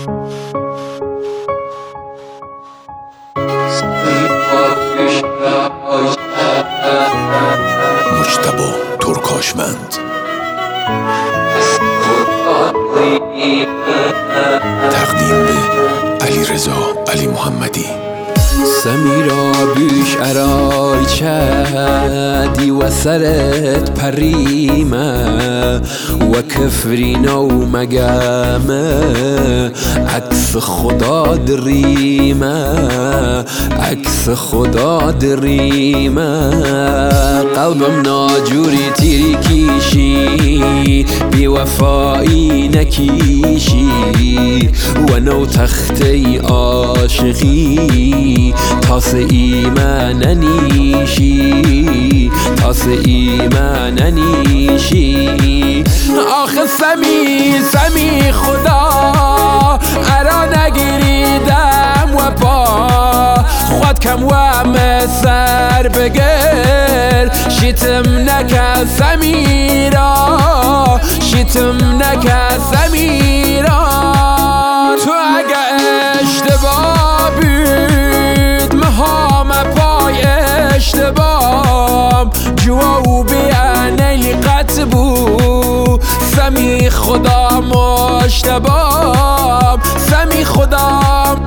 مجتبی ترکاشمند. تقدیم به علیرضا علی محمدی. سمیرا بیش ارای چدی و سرت پریمه و کفرینا و مگمه عکس خدا دریمه عکس خدا دریمه قلبم ناجوری تیری کیشی بی وفایی نکیشی و نو تختی عاشقی تاس ایمان ننیشی تاس ایمان ننیشی آخه سمی خدا ارا نگیریدم و با خود کم و مسر بگر شیتم نکه سمیرا شیتم نکه سمیرا تو اگه اشتباه بود مهام پای اشتباه جواب بیانه قطبو سمی خدا مشتباه سمی خدا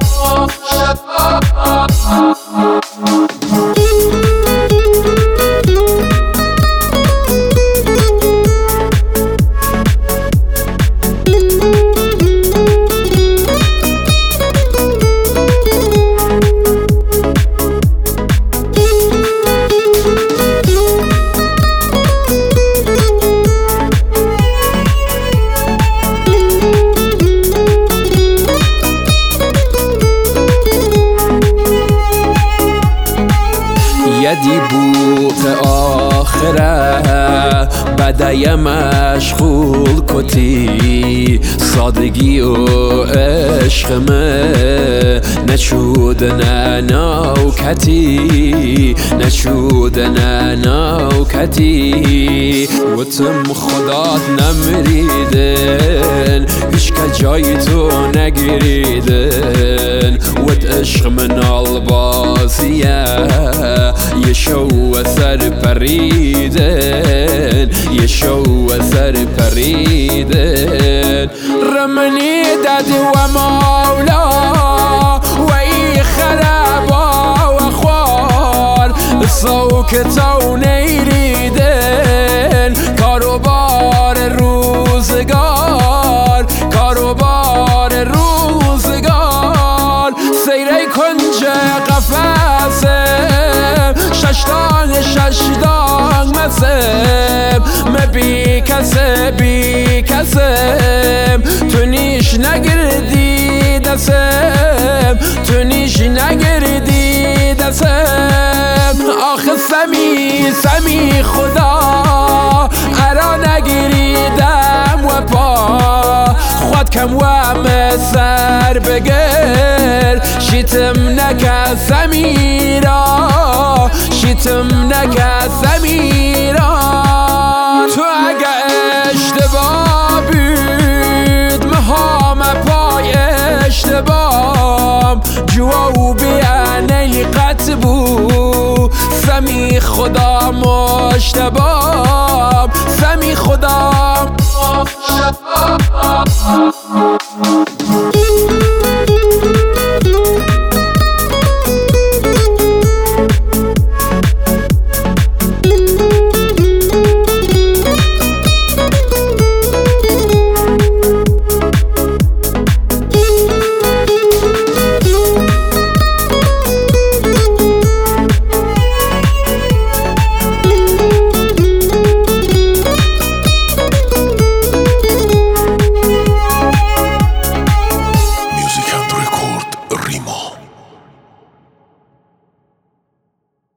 یدی بوق آخره بدای مشغول کتی سادگی و عشقمه نشود نوکتی نشود نوکتی و تم خدات نمریدن هیچ که جای تو نگریدن و عشق من البازیه یه شو سر پریدن یه شو سر پریدن رمنی داد و مولا و ای خرابا و خوار سوکتو نیریدن کاروبار روزگار کاروبار روزگار سیره کنج قفسه ششدان مسم بی کسم تو نیش نگردی دستم تو نیش نگردی دستم آخه سمی خدا ارا نگریدم و با خود کم و مسر بگر شیتم نکه سمیرا شیتم نکه سمیرا تو اگه اشتباه بود مهام پای اشتباه جواب بیانه قطبو سمی خدا مشتباه سمی خدا